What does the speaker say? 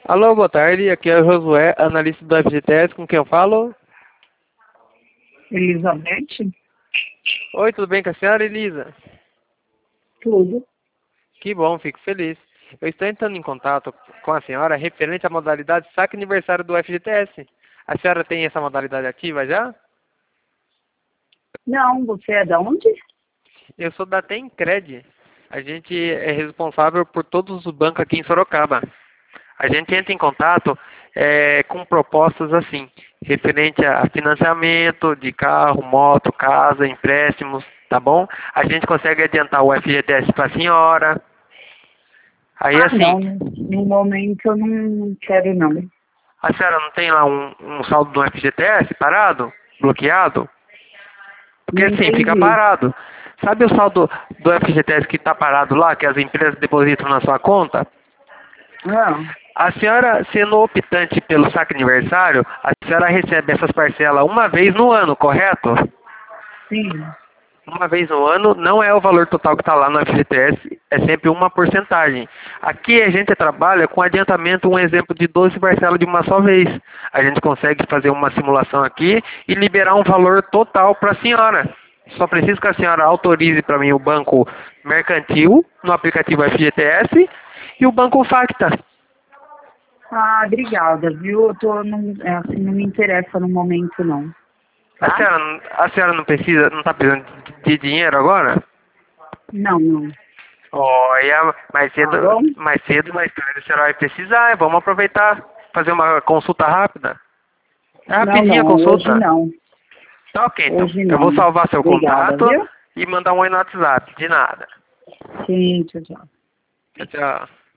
Alô, boa tarde. Aqui é o Josué, analista do FGTS. Com quem eu falo? Elizabeth? Oi, tudo bem com a senhora, Elisa? Tudo. Que bom, fico feliz. Eu estou entrando em contato com a senhora referente à modalidade saque aniversário do FGTS. A senhora tem essa modalidade ativa já? Não, você é da onde? Eu sou da Tencred. A gente é responsável por todos os bancos aqui em Sorocaba. A gente entra em contato com propostas assim, referente a financiamento de carro, moto, casa, empréstimos, tá bom? A gente consegue adiantar o FGTS para a senhora. Aí assim, Não, no momento eu não quero não. a senhora não tem lá um saldo do FGTS parado, bloqueado? Porque Não assim, fica entendi. parado. Sabe o saldo do FGTS que está parado lá, que as empresas depositam na sua conta? Ah, A senhora, sendo optante pelo saque aniversário, a senhora recebe essas parcelas uma vez no ano, correto? sim. Uma vez no ano, não é o valor total que está lá no FGTS, é sempre uma porcentagem. Aqui a gente trabalha com adiantamento, um exemplo de 12 parcelas de uma só vez. A gente consegue fazer uma simulação aqui e liberar um valor total para a senhora. Só preciso que a senhora autorize para mim o banco mercantil, no aplicativo FGTS, e o banco Facta. Ah, obrigada, viu? Eu tô, não, assim, não me interessa no momento não, A tá? senhora, a senhora não precisa, não está precisando de dinheiro agora? Não, não. Olha, Tá bom? mais cedo, mais tarde a senhora vai precisar. Vamos aproveitar, fazer uma consulta rápida. É Não, rapidinho a não, hoje consulta. não. Tá ok, então. Hoje Eu vou não. salvar seu Obrigada, contato viu? e mandar um oi no WhatsApp. De nada. Sim, tchau, tchau. Tchau, tchau.